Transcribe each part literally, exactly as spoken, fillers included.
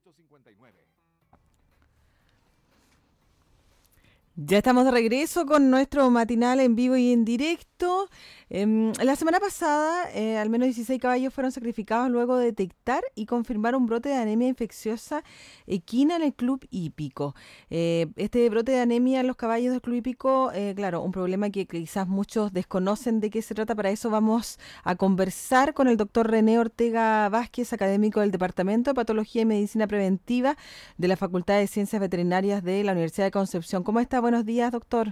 ocho cincuenta y nueve. Ya estamos de regreso con nuestro matinal en vivo y en directo. Eh, la semana pasada, eh, al menos dieciséis caballos fueron sacrificados luego de detectar y confirmar un brote de anemia infecciosa equina en el Club Hípico. Eh, este brote de anemia en los caballos del Club Hípico, eh, claro, un problema que quizás muchos desconocen de qué se trata. Para eso vamos a conversar con el doctor René Ortega Vázquez, académico del Departamento de Patología y Medicina Preventiva de la Facultad de Ciencias Veterinarias de la Universidad de Concepción. ¿Cómo está? Buenos días, doctor.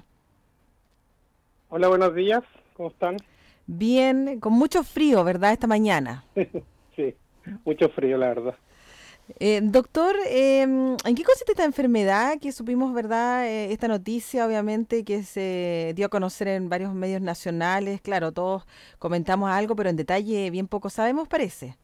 Hola, buenos días. ¿Cómo están? Bien, con mucho frío, ¿verdad? Esta mañana. Sí, mucho frío, la verdad. Eh, doctor, eh, ¿en qué consiste esta enfermedad que supimos, verdad? Eh, esta noticia, obviamente, que se dio a conocer en varios medios nacionales. Claro, todos comentamos algo, pero en detalle bien poco sabemos, parece.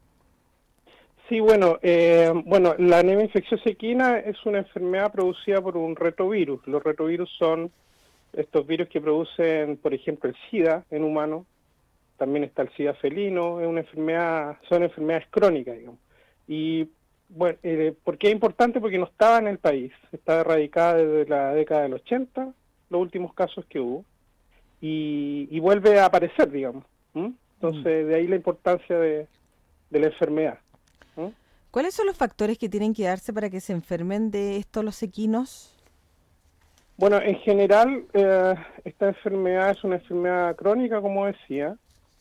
Sí, bueno, eh, bueno, la anemia infecciosa equina es una enfermedad producida por un retrovirus. Los retrovirus son estos virus que producen, por ejemplo, el SIDA en humanos. También está el SIDA felino. Es una enfermedad, son enfermedades crónicas, digamos. Y bueno, eh, ¿por qué es importante? Porque no estaba en el país. Está erradicada desde la década del ochenta, los últimos casos que hubo, y, y vuelve a aparecer, digamos. ¿Mm? Entonces, de ahí la importancia de, de la enfermedad. ¿Mm? ¿Cuáles son los factores que tienen que darse para que se enfermen de esto los equinos? Bueno, en general, eh, esta enfermedad es una enfermedad crónica, como decía.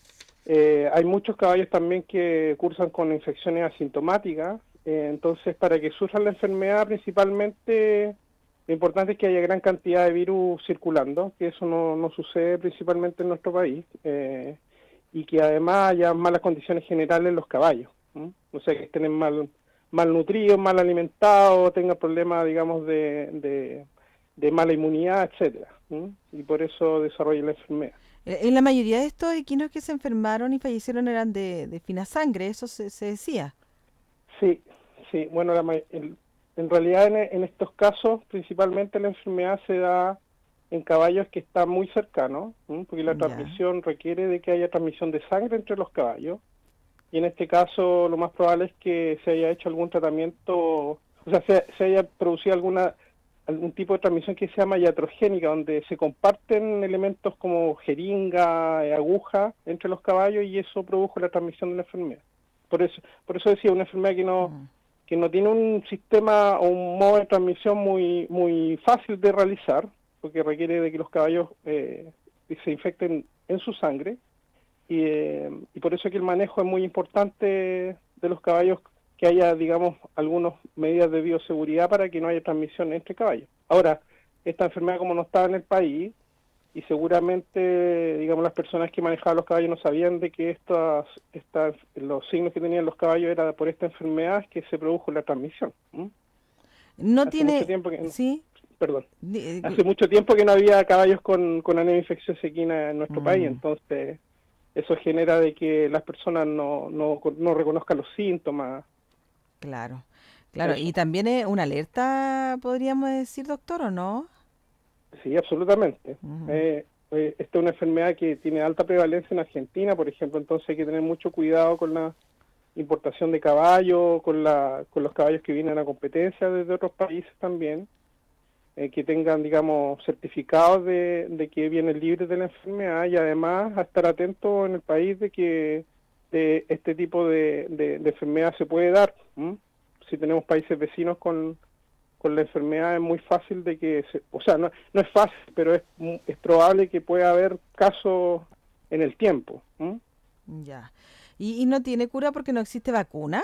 Eh, hay muchos caballos también que cursan con infecciones asintomáticas. Eh, entonces, para que surja la enfermedad, principalmente, lo importante es que haya gran cantidad de virus circulando, que eso no, no sucede principalmente en nuestro país, eh, y que además haya malas condiciones generales en los caballos. ¿Mm? O sea, que estén mal, malnutridos, mal alimentados, tengan problemas, digamos, de, de, de mala inmunidad, etcétera. ¿Mm? Y por eso desarrolla la enfermedad. Eh, En la mayoría de estos equinos que se enfermaron y fallecieron eran de, de fina sangre, eso se, se decía. Sí, sí. Bueno, la, ma- el- en realidad en, e- en estos casos principalmente la enfermedad se da en caballos que están muy cercanos, ¿m? Porque la Ya. transmisión requiere de que haya transmisión de sangre entre los caballos. Y en este caso lo más probable es que se haya hecho algún tratamiento, o sea, se, se haya producido alguna algún tipo de transmisión que se llama iatrogénica, donde se comparten elementos como jeringa, eh, aguja entre los caballos, y eso produjo la transmisión de la enfermedad. Por eso, por eso decía, una enfermedad que no Mm. que no tiene un sistema o un modo de transmisión muy muy fácil de realizar, porque requiere de que los caballos eh, se infecten en su sangre, y, eh, y por eso que el manejo es muy importante de los caballos, que haya, digamos, algunas medidas de bioseguridad para que no haya transmisión entre caballos. Ahora, esta enfermedad, como no estaba en el país, y seguramente, digamos, las personas que manejaban los caballos no sabían de que estas, estas, los signos que tenían los caballos era por esta enfermedad que se produjo la transmisión. ¿Mm? No Hace mucho tiene, tiempo que no, sí, perdón, di- eh, hace mucho tiempo que no había caballos con, con anemia infecciosa equina en nuestro país, mm, entonces eso genera de que las personas no, no, no reconozcan los síntomas, claro, claro. Y eso. también es una alerta, podríamos decir, doctor, ¿o no? Sí, absolutamente. Ujú. Eh, eh, esta es una enfermedad que tiene alta prevalencia en Argentina, por ejemplo, entonces hay que tener mucho cuidado con la importación de caballos, con, la, con los caballos que vienen a competencia desde otros países también, eh, que tengan, digamos, certificados de, de que vienen libres de la enfermedad, y además a estar atentos en el país de que de este tipo de, de, de enfermedad se puede dar. ¿M? Si tenemos países vecinos con, con la enfermedad, es muy fácil de que, se, o sea, no, no es fácil, pero es, mu- es probable que pueda haber casos en el tiempo. ¿M? Ya. ¿Y, y no tiene cura porque no existe vacuna?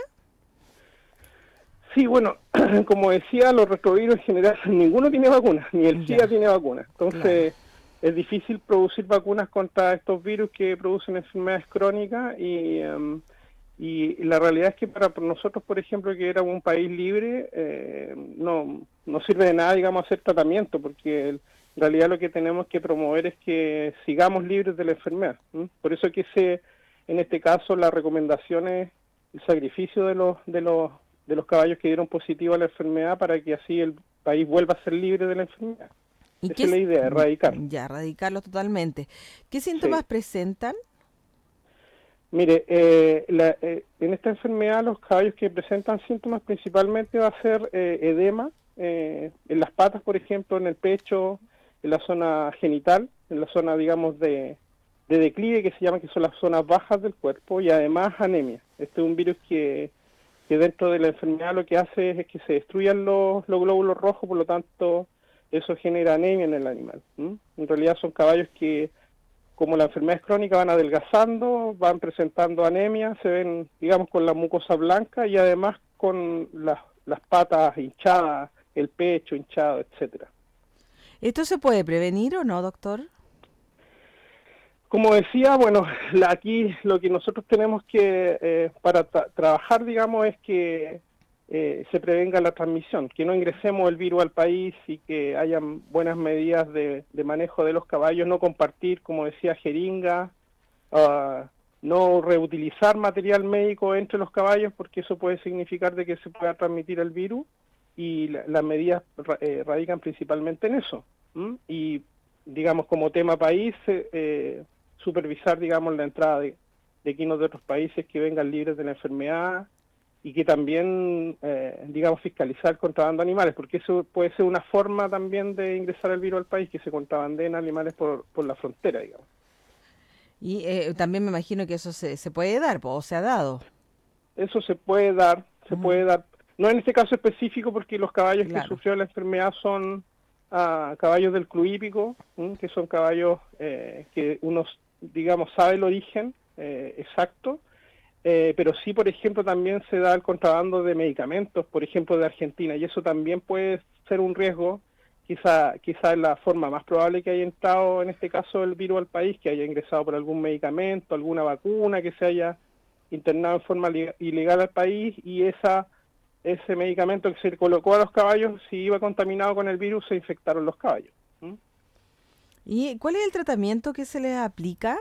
Sí, bueno, como decía, los retrovirus en general, ninguno tiene vacuna, ni el SIDA Ya, tiene vacuna. claro. Entonces, es difícil producir vacunas contra estos virus que producen enfermedades crónicas, y, em, y la realidad es que para nosotros, por ejemplo, que éramos un país libre, eh, no, no sirve de nada, digamos, hacer tratamiento, porque el- en realidad lo que tenemos que promover es que sigamos libres de la enfermedad. ¿M? Por eso que se, en este caso, la recomendación es el sacrificio de los, de los de los caballos que dieron positivo a la enfermedad, para que así el país vuelva a ser libre de la enfermedad. ¿Y qué Esa es la es? idea, erradicar. Ya, erradicarlo totalmente. ¿Qué síntomas Sí. presentan? Mire, eh, la, eh, en esta enfermedad los caballos que presentan síntomas principalmente va a ser eh, edema eh, en las patas, por ejemplo, en el pecho, en la zona genital, en la zona, digamos, de, de declive, que se llama, que son las zonas bajas del cuerpo, y además anemia. Este es un virus que, que dentro de la enfermedad lo que hace es, es que se destruyan los, los glóbulos rojos, por lo tanto eso genera anemia en el animal. ¿m? En realidad son caballos que, como la enfermedad es crónica, van adelgazando, van presentando anemia, se ven, digamos, con la mucosa blanca y además con las, las patas hinchadas, el pecho hinchado, etcétera. ¿Esto se puede prevenir o no, doctor? Como decía, bueno, la, aquí lo que nosotros tenemos que, eh, para tra trabajar, digamos, es que eh, se prevenga la transmisión, que no ingresemos el virus al país y que hayan buenas medidas de, de manejo de los caballos, no compartir, como decía, jeringas, uh, no reutilizar material médico entre los caballos, porque eso puede significar de que se pueda transmitir el virus, y la, las medidas eh, radican principalmente en eso. ¿m? Y, digamos, como tema país, eh, supervisar, digamos, la entrada de, de equinos de otros países que vengan libres de la enfermedad, y que también, eh, digamos, fiscalizar el contrabando de animales, porque eso puede ser una forma también de ingresar el virus al país, que se contrabandeen animales por, por la frontera, digamos. Y eh, también me imagino que eso se, se puede dar, o se ha dado. Eso se puede dar, se uh-huh. puede dar, no en este caso específico, porque los caballos claro. que sufrieron la enfermedad son uh, caballos del club hípico, ¿m? que son caballos eh, que uno, digamos, sabe el origen eh, exacto. Eh, pero sí, por ejemplo, también se da el contrabando de medicamentos, por ejemplo, de Argentina, y eso también puede ser un riesgo. Quizá, quizá es la forma más probable que haya entrado, en este caso, el virus al país, que haya ingresado por algún medicamento, alguna vacuna, que se haya internado en forma ilegal al país, y esa ese medicamento que se colocó a los caballos, si iba contaminado con el virus, se infectaron los caballos. ¿Mm? ¿Y cuál es el tratamiento que se les aplica?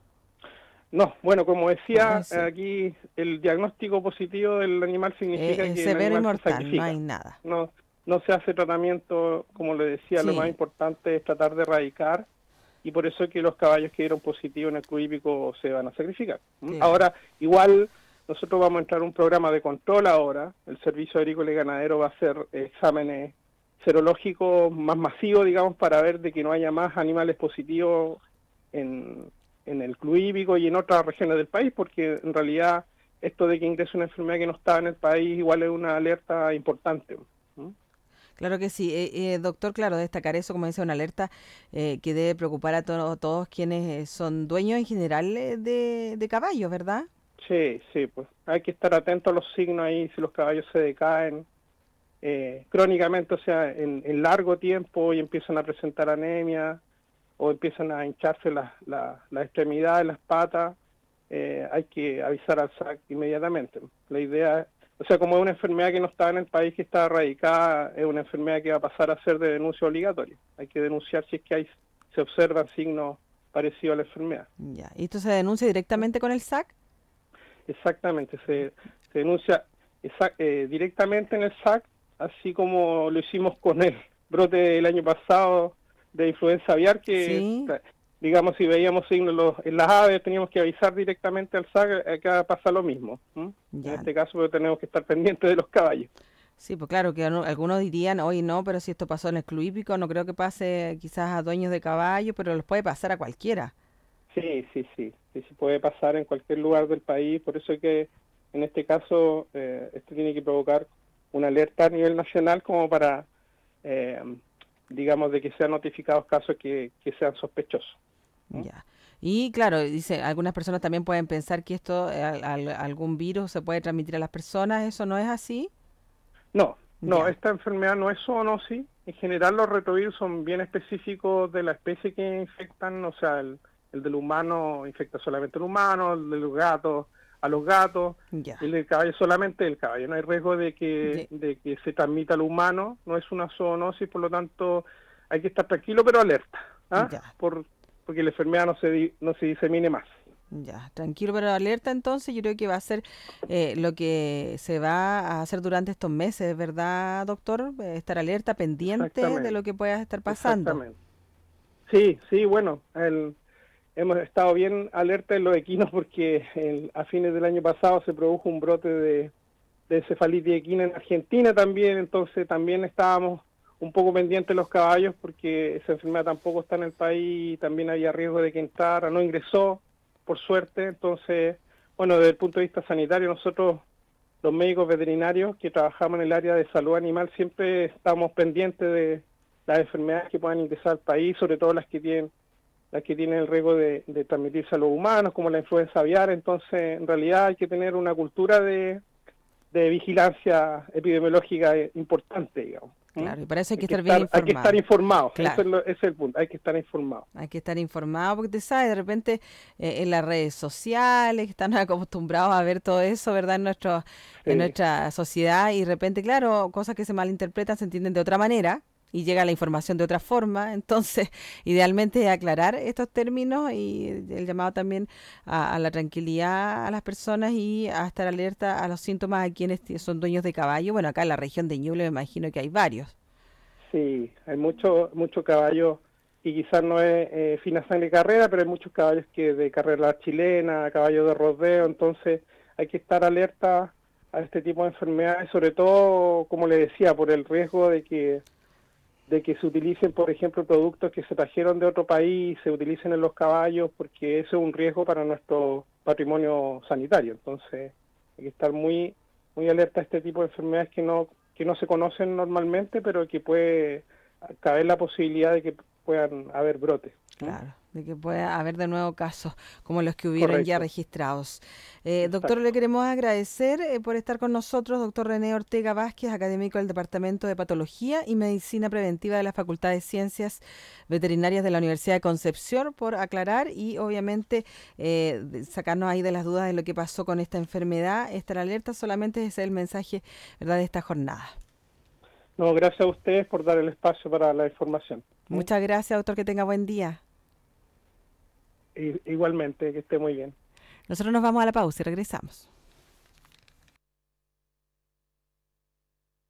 No, bueno, como decía, ah, sí. aquí el diagnóstico positivo del animal significa eh, que severo el animal y mortal, se sacrifica. no hay nada. No, no se hace tratamiento, como le decía, sí. lo más importante es tratar de erradicar, y por eso es que los caballos que dieron positivo en el club hípico se van a sacrificar. Claro. Ahora, igual, nosotros vamos a entrar a un programa de control ahora, el Servicio Agrícola y Ganadero va a hacer exámenes serológicos más masivos, digamos, para ver de que no haya más animales positivos en... en el club hípico y en otras regiones del país, porque en realidad esto de que ingrese una enfermedad que no estaba en el país igual es una alerta importante. ¿Mm? Claro que sí. Eh, eh, doctor, claro, destacar eso, como dice, una alerta eh, que debe preocupar a to todos quienes son dueños en general de, de caballos, ¿verdad? Sí, sí, pues hay que estar atento a los signos ahí, si los caballos se decaen eh, crónicamente, o sea, en, en largo tiempo y empiezan a presentar anemia, o empiezan a hincharse las la, la extremidades, las patas, eh, hay que avisar al S A C inmediatamente. La idea, o sea, como es una enfermedad que no está en el país, que está erradicada, es una enfermedad que va a pasar a ser de denuncia obligatoria. Hay que denunciar si es que hay, se observan signos parecidos a la enfermedad. Ya. ¿Y esto se denuncia directamente con el S A C? Exactamente, se, se denuncia esa, eh, directamente en el S A C, así como lo hicimos con el brote del año pasado de influenza aviar, que sí. digamos, si veíamos signos los, en las aves, teníamos que avisar directamente al S A C. Acá pasa lo mismo. ¿m? En este caso, pero tenemos que estar pendientes de los caballos. Sí, pues claro, que algunos dirían, hoy no, pero si esto pasó en el club hípico, no creo que pase quizás a dueños de caballos, pero los puede pasar a cualquiera. Sí, sí, sí, sí, sí puede pasar en cualquier lugar del país, por eso es que en este caso eh, esto tiene que provocar una alerta a nivel nacional como para... Eh, digamos, de que sean notificados casos que, que sean sospechosos. ¿no? Ya. Y claro, dice, algunas personas también pueden pensar que esto, eh, al, algún virus se puede transmitir a las personas, ¿eso no es así? No, no, ya. Esta enfermedad no es zoonosis. En general los retrovirus son bien específicos de la especie que infectan, o sea, el, el del humano infecta solamente al humano, el de los gatos a los gatos, ya. El del caballo solamente el caballo. No hay riesgo de que, ya. de que se transmita al humano, no es una zoonosis, por lo tanto hay que estar tranquilo pero alerta, ¿ah? Por, porque la enfermedad no se, no se disemine más. Ya, tranquilo pero alerta, entonces yo creo que va a ser eh, lo que se va a hacer durante estos meses, ¿verdad, doctor? Eh, estar alerta, pendiente de lo que pueda estar pasando. Exactamente. Sí, sí, bueno, el... hemos estado bien alerta en los equinos porque el, a fines del año pasado se produjo un brote de, de cefalitis equina en Argentina también, entonces también estábamos un poco pendientes de los caballos porque esa enfermedad tampoco está en el país y también había riesgo de que entrara, no ingresó, por suerte. Entonces, bueno, desde el punto de vista sanitario, nosotros, los médicos veterinarios que trabajamos en el área de salud animal, siempre estamos pendientes de las enfermedades que puedan ingresar al país, sobre todo las que tienen las que tienen el riesgo de, de transmitirse a los humanos, como la influenza aviar. Entonces, en realidad hay que tener una cultura de, de vigilancia epidemiológica importante, digamos. Claro, y para eso hay que, hay que estar bien estar, informado. Hay que estar informado, claro. Eso es lo, ese es el punto, hay que estar informado. Hay que estar informado porque te sabes, de repente eh, en las redes sociales están acostumbrados a ver todo eso, ¿verdad? En, nuestro, sí. en nuestra sociedad y de repente, claro, cosas que se malinterpretan se entienden de otra manera y llega la información de otra forma. Entonces, idealmente aclarar estos términos y el llamado también a, a la tranquilidad a las personas y a estar alerta a los síntomas a quienes son dueños de caballo. Bueno, acá en la región de Ñuble me imagino que hay varios. Sí, hay muchos mucho caballos y quizás no es eh, fina sangre carrera, pero hay muchos caballos que de carrera chilena, caballos de rodeo, entonces hay que estar alerta a este tipo de enfermedades, sobre todo, como le decía, por el riesgo de que de que se utilicen, por ejemplo, productos que se trajeron de otro país, se utilicen en los caballos, porque eso es un riesgo para nuestro patrimonio sanitario. Entonces, hay que estar muy muy alerta a este tipo de enfermedades que no que no se conocen normalmente, pero que puede caber la posibilidad de que puedan haber brotes, ¿no? Claro, de que pueda haber de nuevo casos como los que hubieron Correcto. ya registrados. Eh, doctor, le queremos agradecer eh, por estar con nosotros, doctor René Ortega Vázquez, académico del Departamento de Patología y Medicina Preventiva de la Facultad de Ciencias Veterinarias de la Universidad de Concepción, por aclarar y obviamente eh, sacarnos ahí de las dudas de lo que pasó con esta enfermedad. Estar alerta, solamente ese es el mensaje, ¿verdad?, de esta jornada. No, gracias a ustedes por dar el espacio para la información. Muchas gracias, doctor, que tenga buen día. Igualmente, que esté muy bien. Nosotros nos vamos a la pausa y regresamos.